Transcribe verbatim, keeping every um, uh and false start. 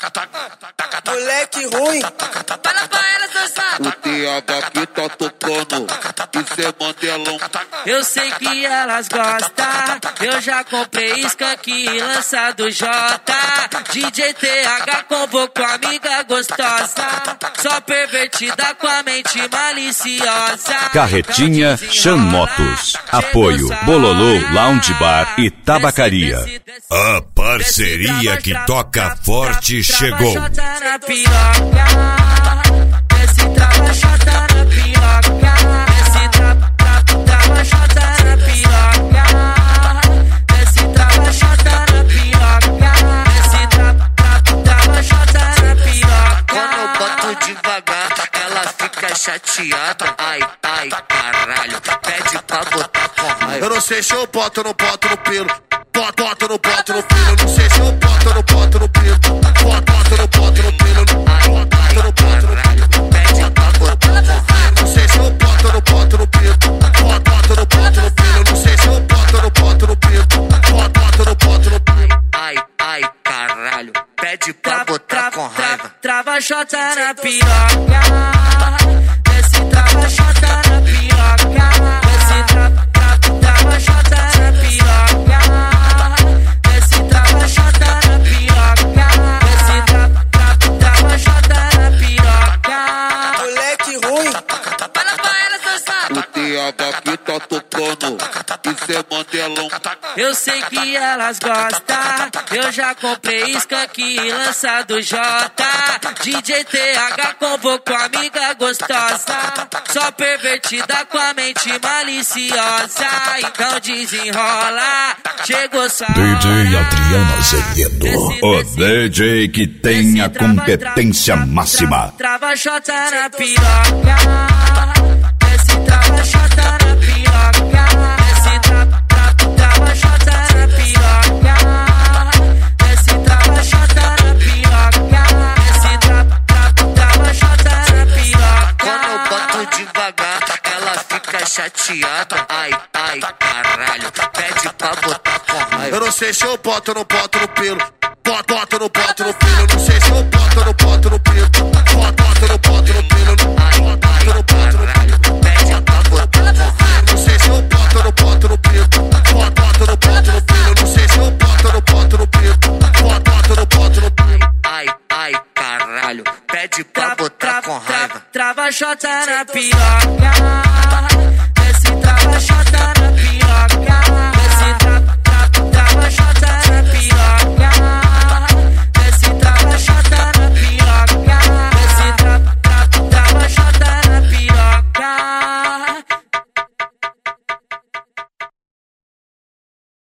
Moleque ruim. Fala pra ela dançar. O T H aqui tá tocando, isso é Mandelão. Eu sei que elas gostam, eu já comprei skunk lançado J. D J T H convocou amiga gostosa, só pervertida com a mente maliciosa. Carretinha Chan Motos. Apoio Bololô Lounge Bar e Tabacaria. A parceria que toca forte chegou. Desce trava chata na piroca. Desce trava trava chata na piroca. Desce trava chata na piroca. Desce trava trava chata na piroca. Quando eu boto devagar, ela fica chateada. Ai, ai, caralho, pede pra botar com raiva. Eu não sei se eu boto, não boto no pelo. Boto, boto, não boto no pelo. Eu não sei se eu boto, não boto no pelo. Boto, boto, não boto no pelo. Ai, ai, caralho, pede pra botar com raiva. Não sei se eu boto, não boto no pelo. Boto, boto, não boto no pelo. Eu não sei se eu boto, não boto no pelo. Boto, boto, não boto no pelo. Ai, ai, caralho, pede pra botar com raiva. Trava chota na piroca. Desce trava chota na piroca. Desce trava trava chota na piroca. Desce trava chota na piroca. Desce trava trava chota na piroca. Moleque ruim. Fala pra ela dançar. O T H aqui tá tocando, isso é Mandelão. Eu sei que elas gostam, eu já comprei skunk lançado J. D J T H convocou amiga gostosa, só pervertida com a mente maliciosa. Então desenrola, chegou só D J Adriano Azevedo, o D J que tem a competência máxima. Trava chota na piroca. Desce trava chota na piroca. Desce trava trava chota na piroca. Desce trava chota na piroca. Desce trava trava chota na piroca. Quando eu boto devagar, ela fica chateada. Ai, ai, caralho, pede pra botar com raiva. Eu não sei se eu boto, não boto no pelo. Boto, boto, não boto no pelo. Eu não sei se eu boto, não boto no pelo. Boto, boto, não boto no pelo. Ai, ai, caralho, pede pra botar com raiva. Não sei se eu boto, não boto no pelo. Boto, boto, não boto no pelo. Eu não sei se eu boto, não boto no pelo. Boto, boto, não boto no pelo. Ai, ai, caralho, pede pra botar com raiva. Trava chota na piroca. Desce trava chota